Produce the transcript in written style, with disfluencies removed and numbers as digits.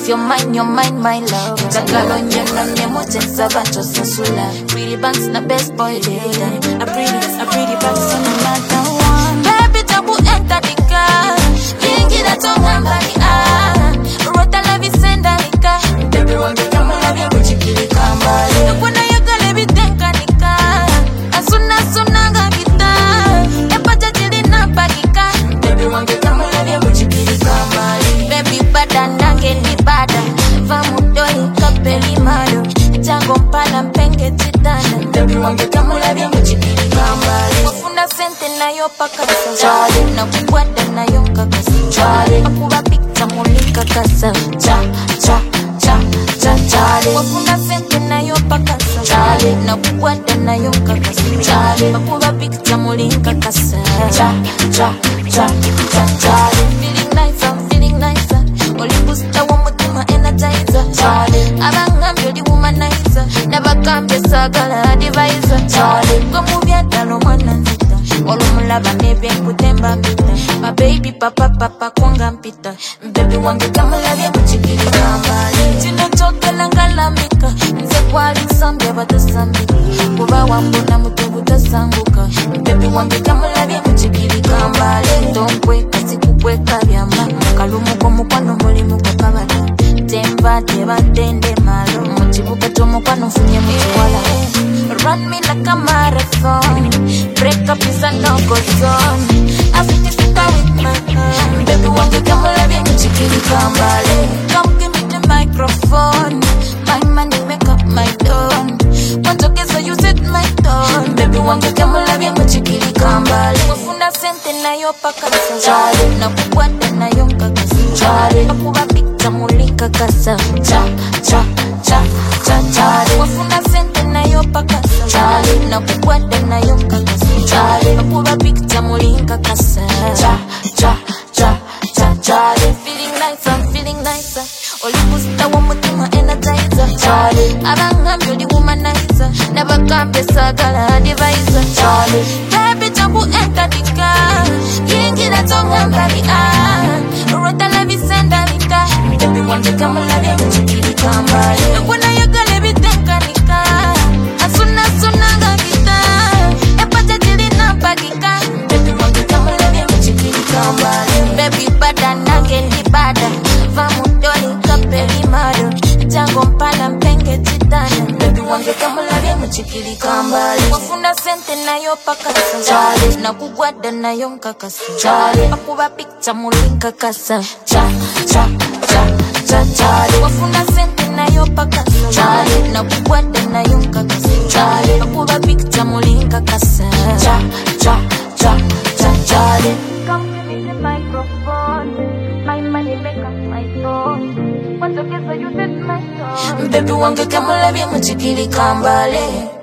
If you're mine, my love. Chakalo njana nyemote sabato sasula. Pretty banks na best boy day. A pretty banks on another one. Baby tabu enter the car. Lingi da tonga mbali Rota la visenda nika. Baby wange kama labia kuchikili kambali. Kuna yoga lebi tenka nika. Asuna nga kita. Epaja jili na bagika. Baby wange kama labia kuchikili kambali. Baby bada nange ni bada. Vamudoi kapeli malo. Jango mpala mpenge titana. Baby wange kama labia kuchikili kambali. Wafuna sente na yopa kasa. Chale na kukwada na yonka kasa. Chale akuba picture mulika kasa. Chale wafuna sente na yopa kasa. Chale na kukwada na yonka kasa. Chale akuba picture mulika kasa. Chale feeling nicer. Oli booster wa mutima energizer. Chale abangambye oli womanizer. Nabagambye sagala advisor. Chale kwa mubya dalo mwana nzita. Olumulaba nebe nkutemba mpita. My baby papa kwanga mpita. Baby wange kama labia kuchikili kambali. Chino choke langalamika. Nze kwali sambia batasambika. Kuba wambona mutebu tasanguka. Baby wange kama labia kuchikili kambali. Ntonkwe sikukweka byama. Kalumuko mukwano mulimu kwa kabata. Temba teba tende malo. Mchibuka tomukwano mfunye mchiwala. Run me like a marathon. Break up is a no-go zone. I think it's with my hand. Baby wange kama labia kuchikili kambali. Come give me the microphone. My money make up my dawn. Want to guess so you set my tone. Baby wange kama labia kuchikili kambali. Wafuna sente na yopa kasa. Chale na kukwada na yonka kasa. Chale akuba picture mulika kasa. Chale wafuna sente na yopa kasa. Chale na kukwada na yonka kasa. Chale akuba picture mulika kasa. Chale feeling nicer. Oli booster wa mutima energizer. Chale abangambye oli womanizer. Nabagambye sagala advisor. Chale baby tabu enter the car. Yingira tonga mbali Rota la visenda nika. Baby wange kama labia kuchikili kambali. Kuna yoga lebi tenka nika. Asuna nga kita. Epaja jili na bagika. Baby wange kama labia kuchikili kambali. Baby bada nange ni bada. Vamudoli kapeli malo. Jango mpala mpenge titana. Baby wange kama labia kuchikili kambali. Wafuna sente na yopa kasa. Chale na kugwada na yonka kasa. Chale akuba picture mulika kasa. Chale wafuna sente na yopa kasa. Chale na kugwada na yonka kasa. Chale akuba picture mulika kasa. Chale come give me the microphone. My money make up my tone. Want to guess so you set my tone. Baby wange kama labia kuchikili kambali.